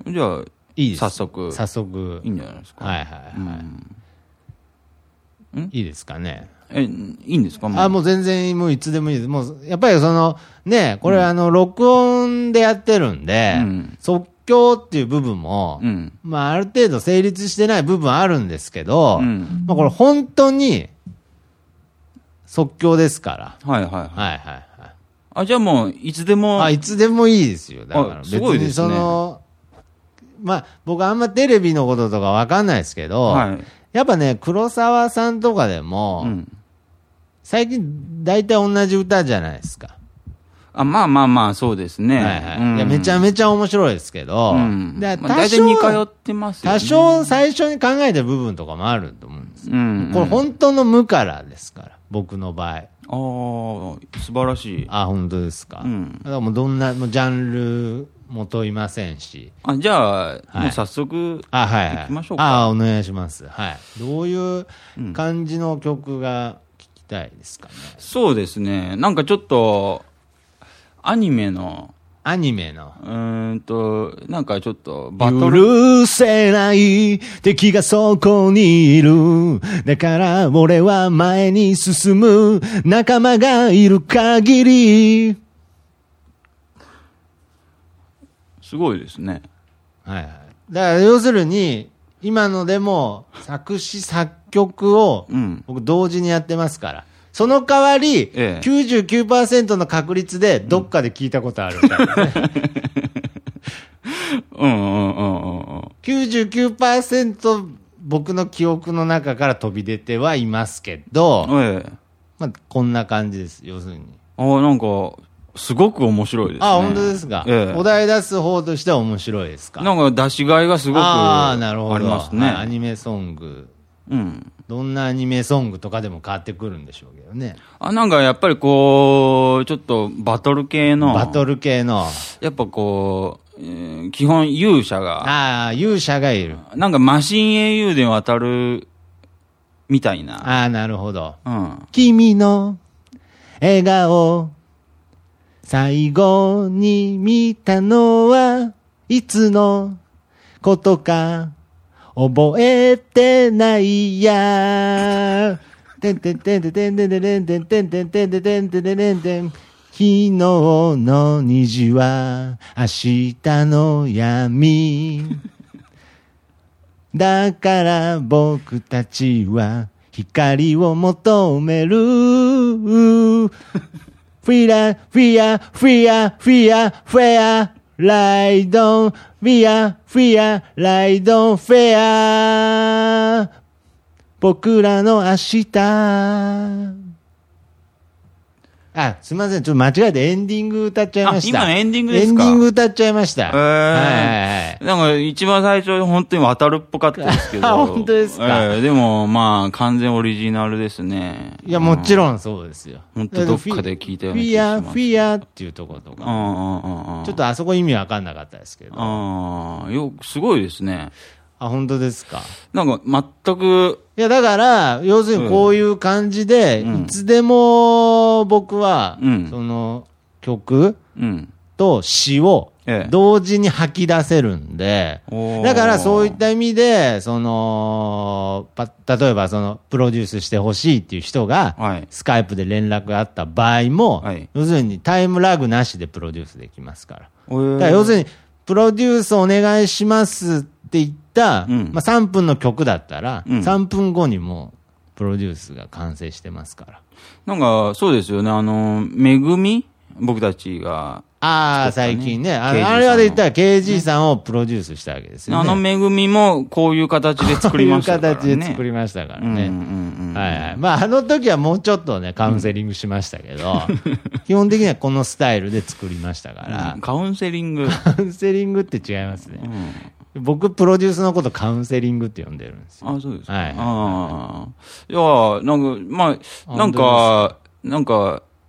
Speaker 3: じゃあ、いいです。早速。
Speaker 2: 早速。
Speaker 3: いいんじゃないですか。
Speaker 2: はいはいはい。うん、いいですかね。
Speaker 3: え、いいんですか？もう
Speaker 2: あ、もう全然、もういつでもいいです。もう、やっぱりその、ね、これ、うん、あの、録音でやってるんで、うん、即興っていう部分も、うん、まあ、ある程度成立してない部分あるんですけど、うん、まあ、これ本当に、即興ですから。
Speaker 3: はいはいはい。
Speaker 2: はいはいはい。
Speaker 3: あ、じゃあもう、いつでも。
Speaker 2: あ、いつでもいいですよ。だから、別にその、まあ、僕あんまテレビのこととかわかんないですけど、はい、やっぱね、黒沢さんとかでも、うん、最近大体同じ歌じゃないですか。
Speaker 3: あ、まあまあまあ、そうですね。
Speaker 2: はいはい。うん、いや、めちゃめちゃ面白いですけど、うん、
Speaker 3: で多少、まあ、大体似通ってますよね。
Speaker 2: 多少最初に考えてる部分とかもあると思うんですよ。うんうん、これ本当の無からですから、僕の場合。ああ、
Speaker 3: 素晴らしい。
Speaker 2: あ、本当ですか。うん、だからもうどんな、もうジャンルも問いませんし。
Speaker 3: あ、じゃあ、はい、もう早速、あ、はい、はい。行きましょうか。
Speaker 2: あ、お願いします。はい。どういう感じの曲が聴きたいですかね。
Speaker 3: うん、そうですね。なんかちょっと、アニメの、
Speaker 2: アニメの。
Speaker 3: うーんと、なんかちょっと、バト
Speaker 2: ル。許せない敵がそこにいる。だから俺は前に進む。仲間がいる限り。
Speaker 3: すごいですね。
Speaker 2: はいはい。だから要するに、今のでも作詞作曲を僕同時にやってますから。その代わり、ええ、きゅうじゅうきゅうパーセント の確率でどっかで聞いたことあるから、ね。
Speaker 3: うんうんうんうんうん。
Speaker 2: きゅうじゅうきゅうパーセント 僕の記憶の中から飛び出てはいますけど、ええ、まあ、こんな感じです、要するに。
Speaker 3: ああ、なんか、すごく面白いですね。
Speaker 2: あ、本当ですか。ええ、お題出す方としては面白いですか。
Speaker 3: なんか出しがいがすごくありますね。
Speaker 2: アニメソング。うん。どんなアニメソングとかでも変わってくるんでしょうけどね。
Speaker 3: あ、なんかやっぱりこう、ちょっとバトル系の。
Speaker 2: バトル系の。
Speaker 3: やっぱこう、えー、基本勇者が。
Speaker 2: ああ、勇者がいる。
Speaker 3: なんかマシン英雄で渡るみたいな。
Speaker 2: ああ、なるほど。うん。君の笑顔、最後に見たのはいつのことか。覚えてないやてんてんてんてんてんてんてんてんてんてんてんてんてんてんてんてんてん昨日の虹は明日の闇だから僕たちは光を求めるフィアフィアフィアフィアフェアライドフィアフィアライドフェア僕らの明日。あ、すみません。ちょっと間違えてエンディング歌っちゃいました。
Speaker 3: 今のエンディングですか？
Speaker 2: エンディング歌っちゃいました。へー。
Speaker 3: はい。なんか一番最初本当に渡るっぽかったですけど。
Speaker 2: あ、本当ですか？
Speaker 3: えー、でもまあ完全オリジナルですね。
Speaker 2: いや、もちろんそうですよ。
Speaker 3: 本当どっかで聞いたような気
Speaker 2: がします。フィア、フィアっていうところとか。
Speaker 3: うんうんうん。
Speaker 2: ちょっとあそこ意味わかんなかったですけど。
Speaker 3: ああ、よ、すごいですね。
Speaker 2: あ、本当ですか。
Speaker 3: なんか全く。
Speaker 2: いや、だから、要するにこういう感じで、うん、いつでも僕は、うん、その曲と詩を同時に吐き出せるんで、ええ、だからそういった意味で、その、パ例えばその、プロデュースしてほしいっていう人が、はい、スカイプで連絡があった場合も、はい、要するにタイムラグなしでプロデュースできますから。えー、だから要するに、プロデュースお願いしますって言った、うん、まあさんぷんの曲だったら、うん、さんぷんごにもうプロデュースが完成してますから。
Speaker 3: なんか、そうですよね。あの、めぐみ僕たちが、ね。
Speaker 2: ああ、最近ね。あ, あれはで言ったら ケージー さんをプロデュースしたわけですよね。
Speaker 3: あのめぐみもこういう形で作りましたからね。
Speaker 2: こういう形で作りましたからね。はいはい。まあ、あの時はもうちょっとね、カウンセリングしましたけど、うん、基本的にはこのスタイルで作りましたから。
Speaker 3: うん、カウンセリング
Speaker 2: カウンセリングって違いますね。うん、僕、プロデュースのことカウンセリングって呼んでるんですよ。
Speaker 3: あ、そうですか。
Speaker 2: はい。
Speaker 3: ああ。いや、なんか、まあ、なんか、なんか、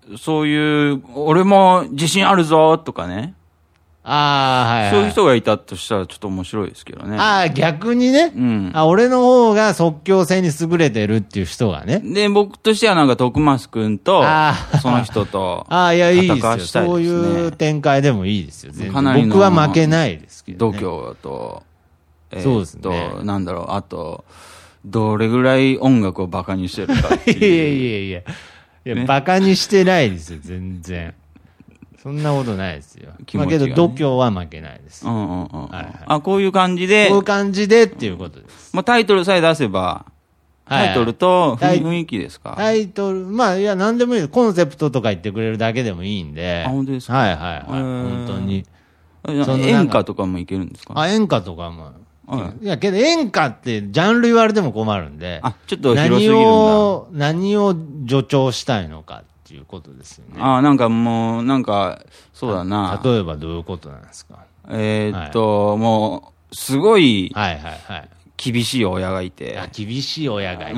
Speaker 3: そういう、俺も自信あるぞとかね。
Speaker 2: ああ、はい、はい。
Speaker 3: そういう人がいたとしたらちょっと面白いですけどね。
Speaker 2: ああ、逆にね。うん。あ、俺の方が即興性に優れてるっていう人がね。
Speaker 3: で、僕としてはなんか徳増くんと、その人と、
Speaker 2: ああ、いや、いいですよ。そういう展開でもいいですよ。全然。かなりの僕は負けないですけど、ね。
Speaker 3: 度胸と、
Speaker 2: えー、そうですね。
Speaker 3: なんだろう、あと、どれぐらい音楽をバカにしてるかっていう。いや
Speaker 2: いやいや。いや、ね、バカにしてないですよ、全然。そんなことないですよ。ね、まあけど、度胸は負けないです。
Speaker 3: うんうんうん。はいはい、あ、こういう感じで。
Speaker 2: こういう感じでっていうことです。
Speaker 3: まあタイトルさえ出せば、タイトルと雰囲気ですか、
Speaker 2: タイトル、まあいや、なんでもいい。コンセプトとか言ってくれるだけでもいいんで。
Speaker 3: あ、本当ですか？
Speaker 2: はいはいはい。本当に。
Speaker 3: 演歌とかもいけるんですか？
Speaker 2: あ、演歌とかも。はい、いや、けど演歌ってジャンル言われても困るんで。
Speaker 3: あ、ちょっと広すぎるんだ。
Speaker 2: 何を、何を助長したいのかっていうことですよね。
Speaker 3: あ、なんかもう、なんか、そうだな。
Speaker 2: 例えばどういうことなんですか？
Speaker 3: えー、っと、はい、もう、すごい、
Speaker 2: はいはいはい。
Speaker 3: 厳しい親がいて。
Speaker 2: あ、厳しい親がいて。
Speaker 3: うん、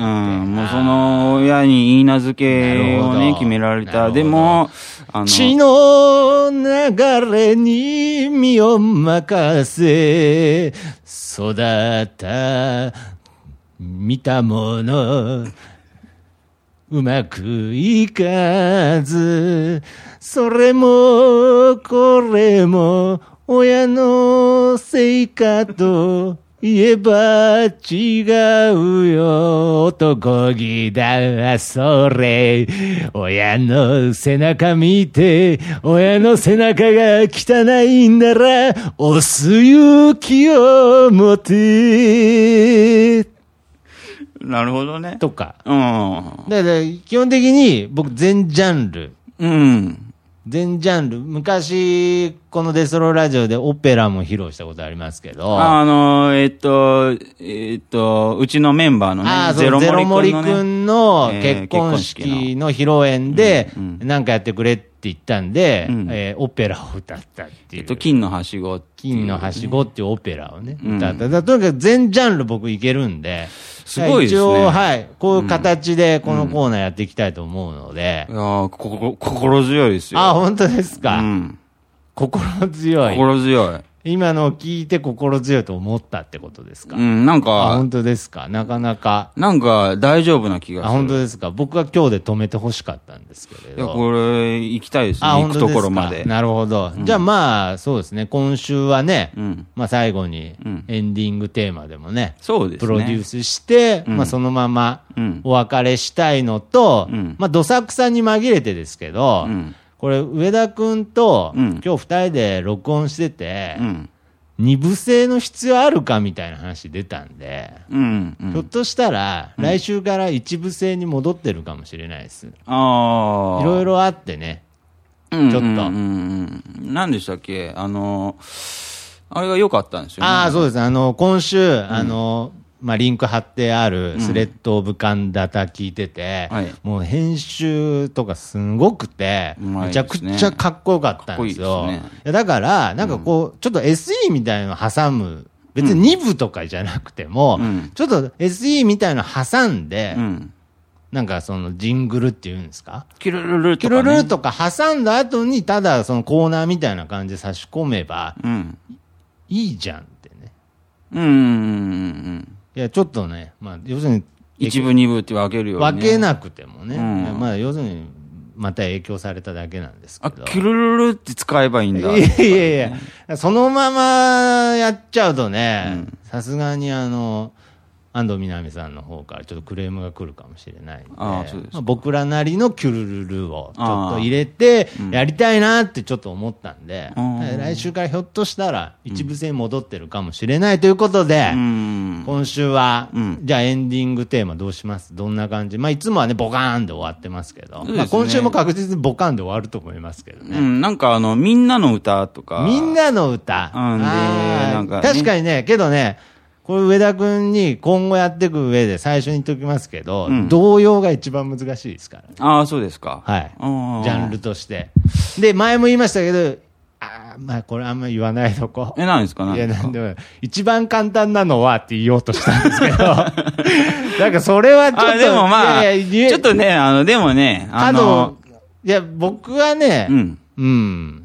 Speaker 3: もうその親に言い名付けをね、決められた。でも、
Speaker 2: あの、血の流れに身を任せ、育った見たものうまくいかず、それもこれも親のせいかと言えば違うよ、男気だそれ、親の背中見て、親の背中が汚いんなら押す勇気を持て。
Speaker 3: なるほどね。
Speaker 2: とか。
Speaker 3: うん。
Speaker 2: だから基本的に僕全ジャンル。
Speaker 3: うん。
Speaker 2: 全ジャンル。昔、このデストロラジオでオペラも披露したことありますけど。
Speaker 3: あの、えっと、えっと、うちのメンバーのね、
Speaker 2: あゼロ森くんの結婚式の披露宴で、なんかやってくれって言ったんで、うん、えー、オペラを歌ったっていう。えっと、
Speaker 3: 金のはしご。
Speaker 2: 金のはしごっていうオペラをね、うん、歌った。だとにかく全ジャンル僕いけるんで、
Speaker 3: すごいですね。一応、
Speaker 2: はい。こういう形でこのコーナーやっていきたいと思うので。
Speaker 3: うん、いやー、こ、心強いですよ。
Speaker 2: あ、本当ですか。うん、心強い。
Speaker 3: 心強い。
Speaker 2: 今のを聞いて心強いと思ったってことですか？
Speaker 3: うん、なんか。
Speaker 2: あ、本当ですか。なかなか。
Speaker 3: なんか大丈夫な気がする。
Speaker 2: あ、本当ですか。僕は今日で止めて欲しかったんですけれど。
Speaker 3: いや、これ、行きたいですね。行くところまで。
Speaker 2: なるほど。うん、じゃあまあ、そうですね。今週はね、うん、まあ最後にエンディングテーマでもね、
Speaker 3: そうですね。
Speaker 2: プロデュースして、うん、まあそのままお別れしたいのと、うん、まあどさくさに紛れてですけど、うん、これ上田くんと今日二人で録音してて、うん二部制の必要あるかみたいな話出たんで、うんうん、ひょっとしたら、うん、来週から一部制に戻ってるかもしれないです。ああ。いろいろあってね。うん、ちょっと。うん
Speaker 3: うんうん、何でしたっけあの、あれが良かったんですよね。
Speaker 2: ああ、そうです。あの、今週、うん、あの、まあ、リンク貼ってあるスレッドオブカンダタ聞いてて、うんはい、もう編集とかすごくて、ね、めちゃくちゃかっこよかったんですよ。いいですね、いやだから、なんかこう、うん、ちょっと エスイー みたいなの挟む、別にに部とかじゃなくても、うん、ちょっと エスイー みたいなの挟んで、うん、なんかそのジングルっていうんですか？
Speaker 3: キルルルと
Speaker 2: か、ね。キルルルとか挟んだ後に、ただそのコーナーみたいな感じで差し込めば、うん、いいじゃんってね。うんうんうんうん。いや、ちょっとね、まあ、要するに。
Speaker 3: 一部二部って分けるよね。
Speaker 2: 分けなくてもね。うん、まあ、要するに、また影響されただけなんですけど。
Speaker 3: あ、キルルルって使えばいいんだ。
Speaker 2: いやいやいや、そのままやっちゃうとね、さすがにあの、安藤みなみさんの方からちょっとクレームが来るかもしれないんで、あそうですまあ、僕らなりのキュルルルをちょっと入れてやりたいなってちょっと思ったんで、うん、来週からひょっとしたら一部制に戻ってるかもしれないということで、うん、今週は、うん、じゃあエンディングテーマどうします？どんな感じ？まあいつもはねボカーンで終わってますけど、ねまあ、今週も確実にボカーンで終わると思いますけどね、
Speaker 3: うん、なんかあのみんなの歌とか
Speaker 2: みんなの歌、うん、でなんか、ね、確かにねけどねこれ上田君に今後やっていく上で最初に言っておきますけど、うん、童謡が一番難しいですからね。
Speaker 3: ああ、そうですか。
Speaker 2: はい。ジャンルとして。で、前も言いましたけど、あまあこれあんま言わないとこ。
Speaker 3: え、何ですか？
Speaker 2: いや、なんでも、一番簡単なのはって言おうとしたんですけど、なんかそれはちょっと。
Speaker 3: あでもまあ、いやいやちょっとね、あの、でもね、あの、
Speaker 2: いや、僕はね、うん。うん。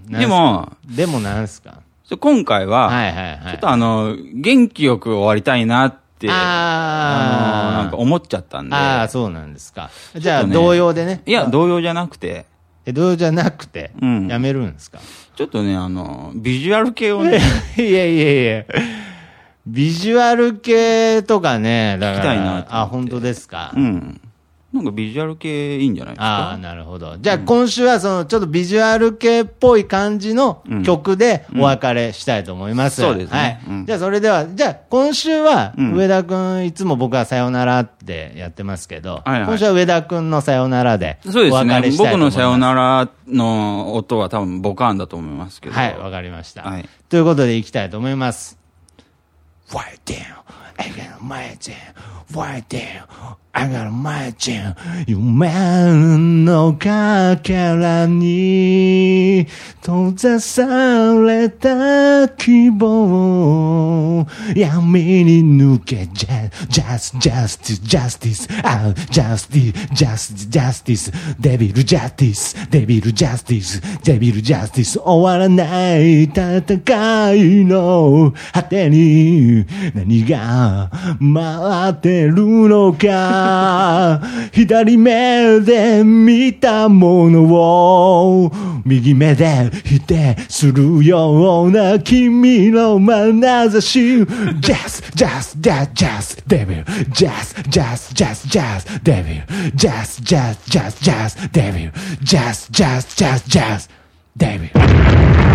Speaker 6: でも、
Speaker 2: でもなんすか
Speaker 6: 今回は、
Speaker 2: はいはいはい。
Speaker 6: ちょっとあの、元気よく終わりたいなって、ああの、なんか思っちゃったんで。
Speaker 2: ああ、そうなんですか。じゃあ、同様でね。
Speaker 6: いや、同様じゃなくて。
Speaker 2: え、同様じゃなくて、うん。やめるんですか？
Speaker 6: ちょっとね、あの、ビジュアル系をね。
Speaker 2: いやいやいや。ビジュアル系とかね、だから。聞きたいな。あ、本当ですか。
Speaker 6: うん。なんかビジュアル系いいんじゃないですか。
Speaker 2: ああ、なるほど。じゃあ今週はそのちょっとビジュアル系っぽい感じの曲でお別れしたいと思います。
Speaker 6: うんうん、そうですね。
Speaker 2: はい。うん、じゃあそれでは、じゃあ今週は上田くん、いつも僕はさよならってやってますけど、はいはい、今週は上田くんのさよならでお別れしたいと思います。そうですね。
Speaker 6: 僕のさよならの音は多分ボカーンだと思いますけど。
Speaker 2: はい、わかりました。はい。ということでいきたいと思います。Why damn, I got my damn, why damn, I got my damn, 夢のかけらに閉ざされた希望闇に抜け Just, Justice, Justice, ah, Justice, Justice, Justice, Devil Justice, Devil Justice, Devil Justice 終わらない戦いの果てに何が待ってるのか左目で見たものを右目で否定するような君の眼差し Just, just, just, just, devil Just, just, just, just, devil Just, just, just, just, devil Just, just, just, just, devil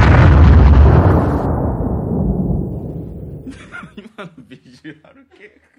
Speaker 6: 今のビジュアル系